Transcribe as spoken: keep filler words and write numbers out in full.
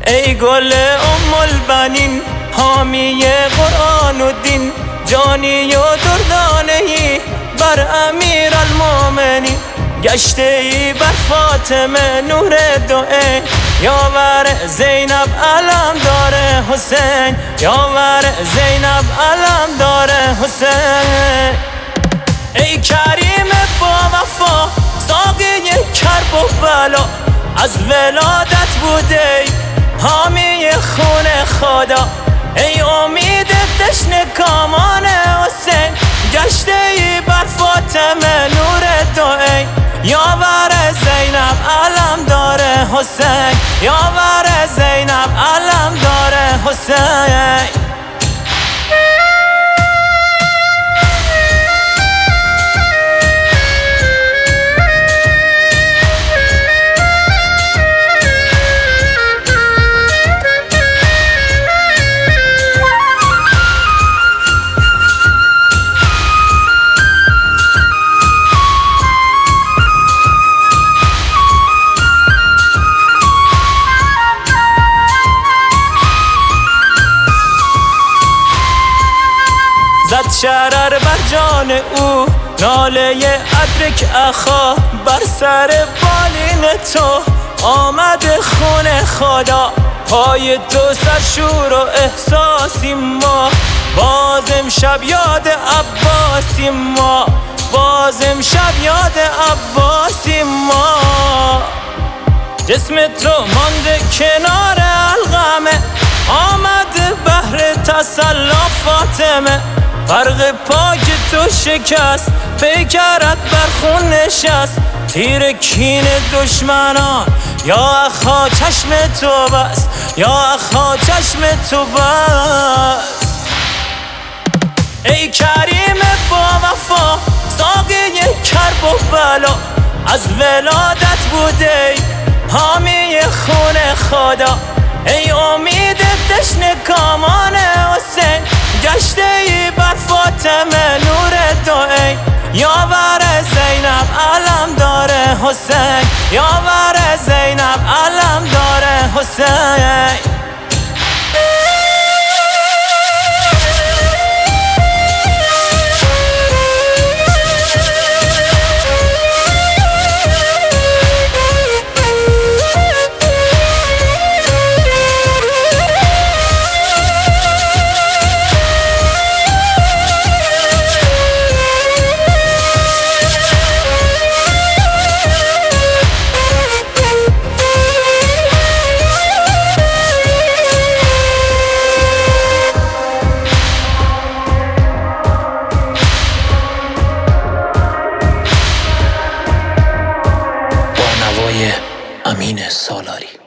ای گل ام البنین، حامی قرآن و دین، جانی و دردانهی بر امیر المومنین. گشته ای بر فاطمه نور دوئه، یاور زینب علم داره حسین، یاور زینب علم داره حسین. ای کریم با وفا، ساقی کرب و بلا، از ولادت بوده حامی خون خدا. ای امید تشنه کامان حسین، گشته ای بر فاطمه نور دوئه، یاور زینب علم داره حسین، یاور زینب علم داره حسین. زد شرر بر جان او، ناله ادرک اخا، بر سر بالین تو آمد خون خدا. پای تو سرشور و احساسی ما، باز امشب یاد عباسی ما، باز امشب یاد عباسی ما. جسم تو مانده کنار القمه، آمد بهر تسلا فاطمه. فرق پاک تو شکست، پیکرت بر خون نشست. تیر کین دشمنان یا اخا چشم تو بست، یا اخا چشم تو بست. ای کریم با وفا، ساقی کرب و بلا، از ولادت بوده حامی خون خدا. ای امید تشنه کامان حسین، گشته ای بر فاطمه نور دوئه، یاور زینب علم داره حسین، یاور زینب علم داره حسین. امین سالاری.